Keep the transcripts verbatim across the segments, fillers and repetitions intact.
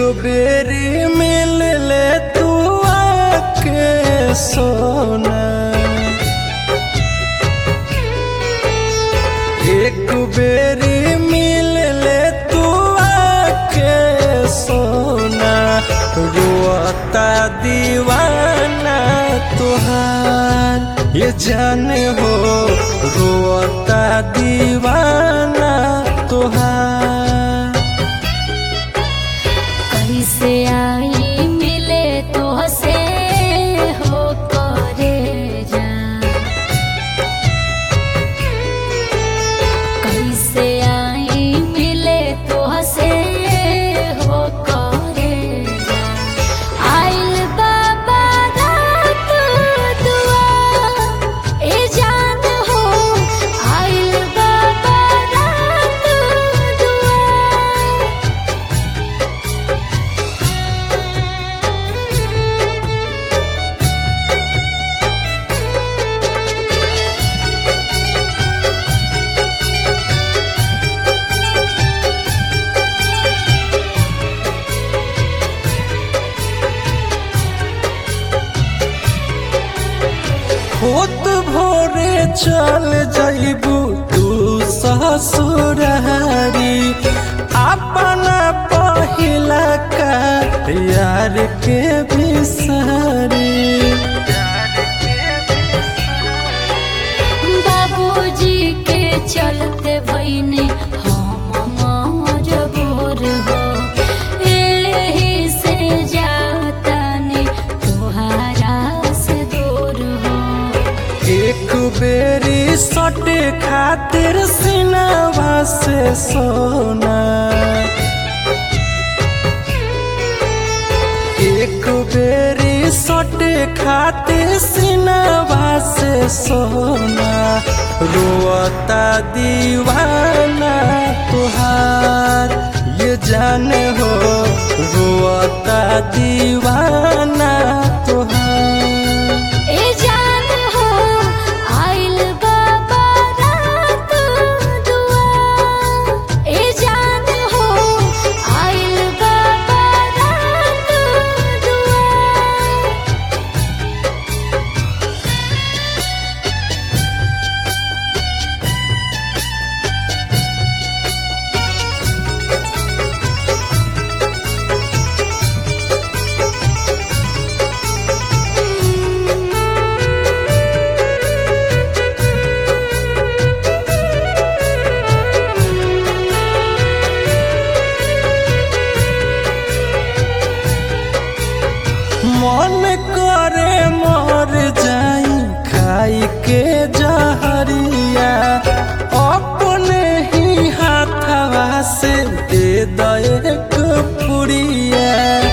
बेरी मिल ले तू आके सोना, एक बेरी मिल ले तू आके सोना, रोता दीवाना तुहार ये जाने हो, रोता दीवाना तुहार। कैसे आई मिले तो हसे हो करे जा, कैसे आई मिले तो हसे हो करे जा। आइल बाबा रात दुआ ए जान हो, आइल बाबा रात दुआ। होत भोरे चल जाइबू तू ससुरारी, अपना पहिला का यार के बिसारी। बाबूजी के चलते भईने हम मजबूर हो, एही से जातानी तोहारा से दूर हो। एक बेरी सटे खातिर सिनवा से सोना, एक बेरी सटे खातिर सिनवा से सोना, रोता दीवाना तुहार ये जाने हो, रोता दीवाना तुहार। ए जान हो आइल बाबा रात दुआ, ए जान हो आइल बाबा रात दुआ। मन करे मर जाई खाई के जहरिया, अपने ही हाथवा से दे दे एक पुड़िया।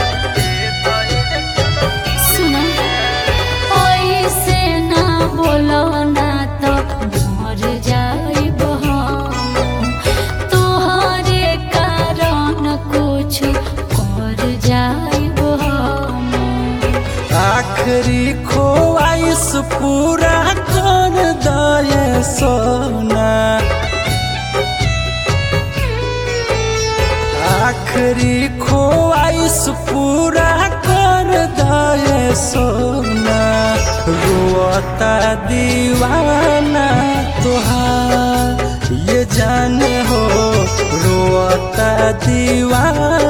सुना ओइसे ना बोलो ना तो मर जाइब हम, तोहरे कारण कुछ कर जाइब हम। आखिरी ख्वाहिश पूरा कर दे सोना, आखिरी ख्वाहिश पूरा कर दे सोना, रोता दीवाना तुहार ये जाने हो, रोता दीवाना।